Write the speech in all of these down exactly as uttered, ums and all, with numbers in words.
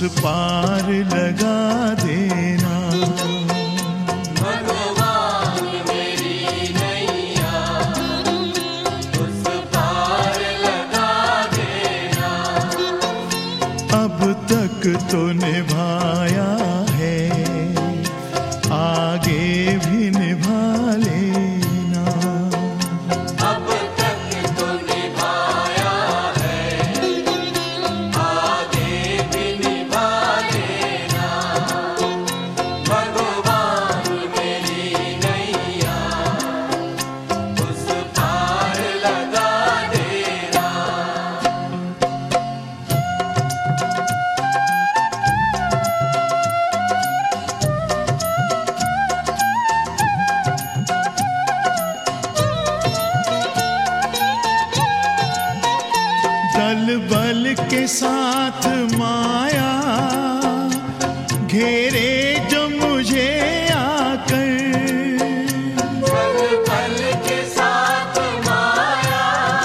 पार लगा देना। भगवान मेरी नैया उस पार लगा देना। अब तक तो निभाया है, आगे भी निभा लेना। अब तक तो निभाया है, आगे भी निभा लेना। भगवान मेरी नैया उस पार लगा देना। दल बल के साथ माया घेरे जो मुझे आकर। दल बल के साथ माया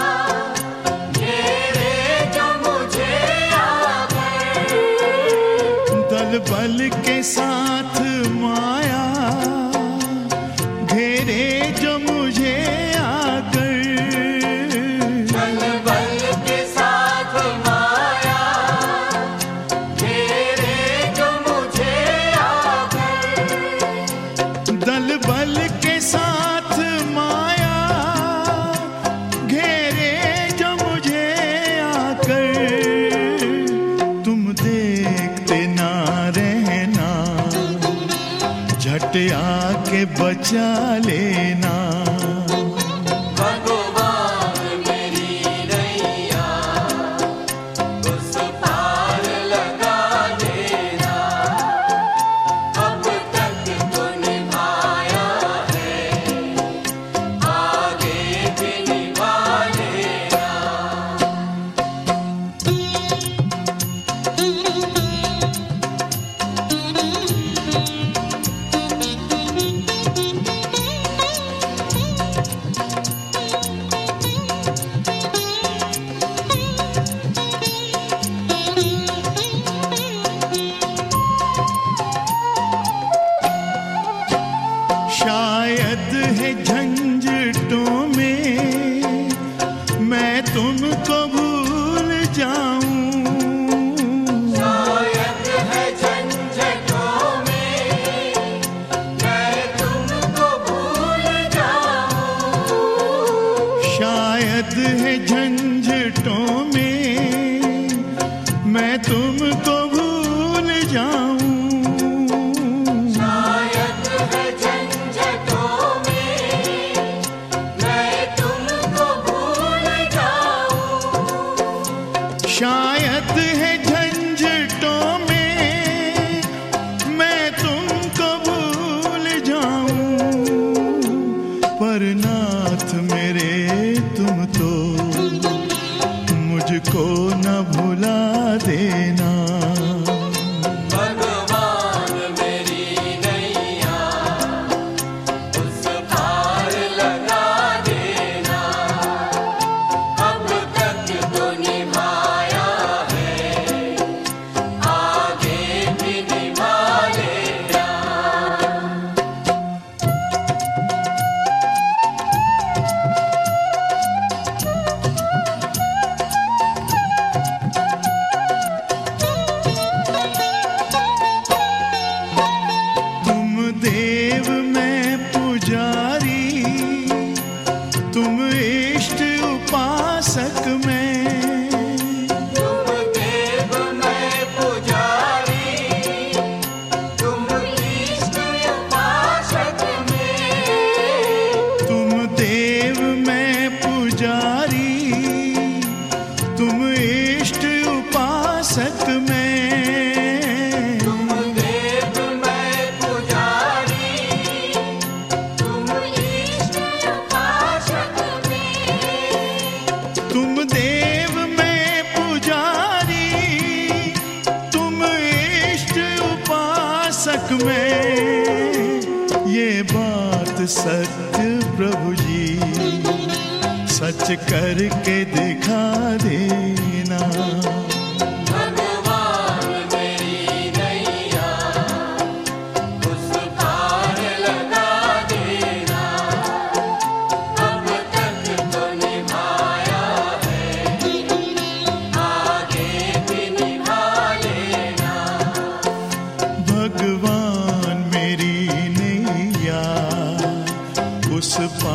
घेरे जो मुझे आकर। दल बल के साथ माया घेरे जो मुझे आकर। दल बल के साथ माया घेरे जो मुझे आकर। दल बल के साथ माया घेरे जो मुझे आकर। तुम देखते ना रहना, झट आके बचा लेना। भगवान मेरी नैया उस पार लगा देना। अब तक तो निभाया है, आगे भी निभा लेना। शायद है झंझटों में मैं तुमको भूल जाऊं। शायद है झंझटों में मैं तुमको भूल जाऊं। शायद है झंझटों में मैं तुमको भूल जाऊं। शायद है झंझटों में मैं तुमको भूल जाऊं। शायद है झंझटों में मैं तुमको भूल जाऊं। पर नाथ मेरे तुम तो मुझको न भुला देना। भगवान मेरी नैया उस पार लगा देना। अब तक तो निभाया है, आगे भी निभा लेना। तुम देव मैं पुजारी, तुम इष्ट उपासक मैं। तुम देव मैं पुजारी, तुम इष्ट उपासक में। तुम देव मैं पुजारी, तुम इष्ट उपासक मैं। तुम देव मैं पुजारी, तुम इष्ट उपासक में। तुम देव मैं पुजारी, तुम इष्ट उपासक में। ये बात सत्य प्रभु जी, सच करके दिखा देना। भगवान मेरी उस